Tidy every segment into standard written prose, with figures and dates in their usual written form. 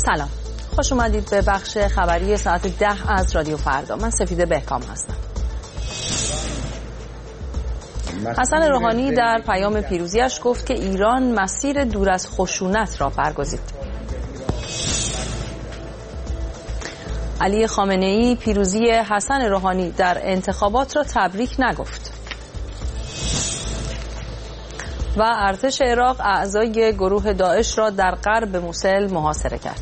سلام، خوش اومدید به بخش خبری ساعت 10 از رادیو فردا. من سفیده بهکام هستم. حسن روحانی در پیام پیروزیش گفت که ایران مسیر دور از خشونت را برگزید. علی خامنه‌ای پیروزی حسن روحانی در انتخابات را تبریک نگفت. و ارتش عراق اعضای گروه داعش را در غرب موصل محاصره کرد.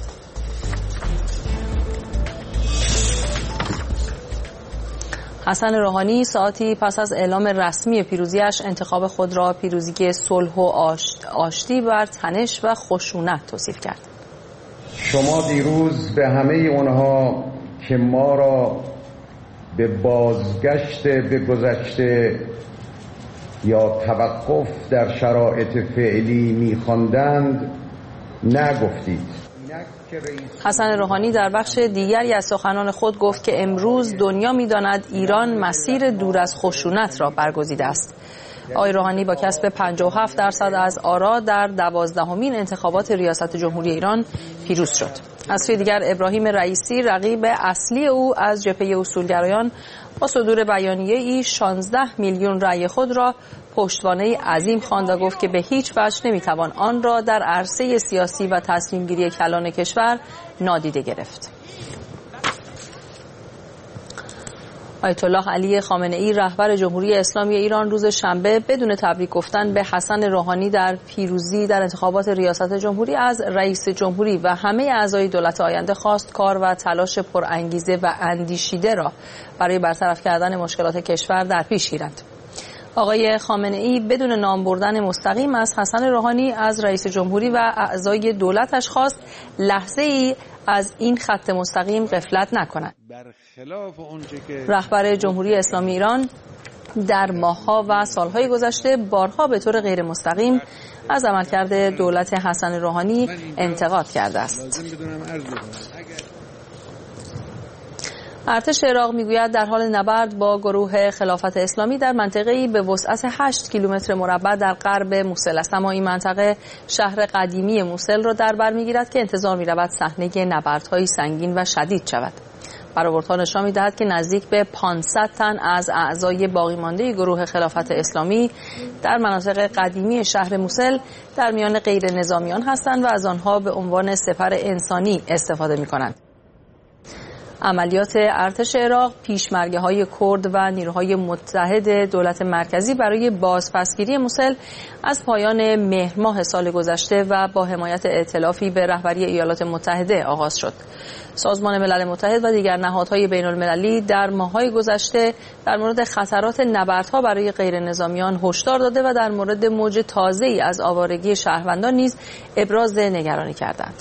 حسن روحانی ساعتی پس از اعلام رسمی پیروزیش انتخاب خود را پیروزی صلح و آشتی بر تنش و خشونت توصیف کرد. شما دیروز به همه اونها که ما را به بازگشت به گذشته یا توقف در شرایط فعلی می‌خواندند نگفتید. حسن روحانی در بخش دیگری از سخنان خود گفت که امروز دنیا می‌داند ایران مسیر دور از خشونت را برگزیده است. آقای روحانی با کسب 57% از آرا در 12مین انتخابات ریاست جمهوری ایران پیروز شد. از سوی دیگر ابراهیم رئیسی رقیب اصلی او از جبهه اصولگرایان با صدور بیانیه‌ای 16 میلیون رأی خود را پشتوانه عظیم خواند و گفت که به هیچ وجه نمیتوان آن را در عرصه سیاسی و تصمیم‌گیری کلان کشور نادیده گرفت. آیت الله علی خامنه‌ای رهبر جمهوری اسلامی ایران روز شنبه بدون تبریک گفتن به حسن روحانی در پیروزی در انتخابات ریاست جمهوری از رئیس جمهوری و همه اعضای دولت آینده خواست کار و تلاش پرانگیزه و اندیشیده را برای برطرف کردن مشکلات کشور در پیش گیرند. آقای خامنه‌ای بدون نام بردن مستقیم از حسن روحانی از رئیس جمهوری و اعضای دولتش خواست لحظه‌ای از این خط مستقیم غفلت نکنند. رهبر جمهوری اسلامی ایران در ماه‌ها و سال‌های گذشته بارها به طور غیر مستقیم از عملکرد دولت حسن روحانی انتقاد کرده است. ارتش عراق میگوید در حال نبرد با گروه خلافت اسلامی در منطقه‌ای به وسعت 8 کیلومتر مربع در غرب موصل است، اما این منطقه شهر قدیمی موصل را در بر میگیرد که انتظار می‌رود صحنه نبردهای سنگین و شدید شود. برآوردها نشان می‌دهد که نزدیک به 500 تن از اعضای باقی مانده گروه خلافت اسلامی در مناطق قدیمی شهر موصل در میان غیر نظامیان هستند و از آنها به عنوان سپر انسانی استفاده می‌کنند. عملیات ارتش عراق، پیشمرگه‌های کرد و نیروهای متحد دولت مرکزی برای بازپسگیری موصل از پایان مهر ماه سال گذشته و با حمایت ائتلافی به رهبری ایالات متحده آغاز شد. سازمان ملل متحد و دیگر نهادهای بین‌المللی در ماه‌های گذشته در مورد خطرات نبردها برای غیر نظامیان هشدار داده و در مورد موج تازه‌ای از آوارگی شهروندان نیز ابراز نگرانی کردند.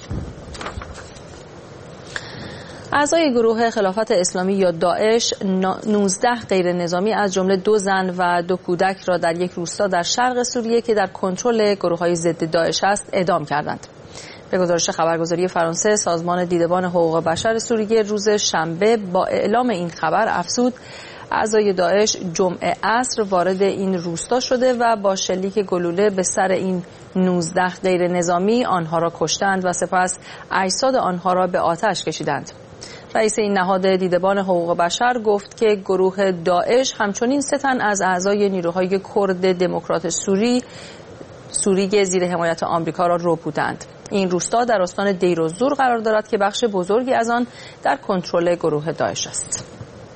اعضای گروه خلافت اسلامی یا داعش 19 غیر نظامی از جمله 2 زن و 2 کودک را در یک روستا در شرق سوریه که در کنترل گروه‌های ضد داعش است اعدام کردند. به گزارش خبرگزاری فرانسه، سازمان دیدبان حقوق بشر سوریه روز شنبه با اعلام این خبر افزود اعضای داعش جمعه عصر وارد این روستا شده و با شلیک گلوله به سر این 19 غیر نظامی آنها را کشتند و سپس اجساد آنها را به آتش کشیدند. رئیس این نهاد دیدبان حقوق بشر گفت که گروه داعش همچنین 3 تن از اعضای نیروهای کرد دموکرات سوری زیر حمایت آمریکا را ربودند. این روستا در استان دیرالزور قرار دارد که بخش بزرگی از آن در کنترل گروه داعش است.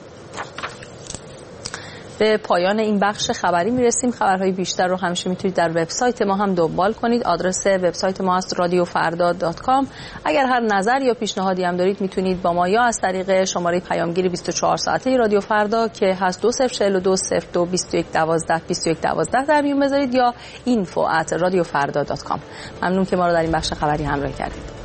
به پایان این بخش خبری میرسیم. خبرهای بیشتر رو همیشه میتونید در وبسایت ما هم دنبال کنید. آدرس وبسایت ما است radiofarda.com. اگر هر نظر یا پیشنهادی هم دارید میتونید با ما یا از طریق شماره پیامگیر 24 ساعته رادیو فردا که هست 2042022112 در میون بذارید یا info@radiofarda.com. ممنون که ما رو در این بخش خبری همراهی کردید.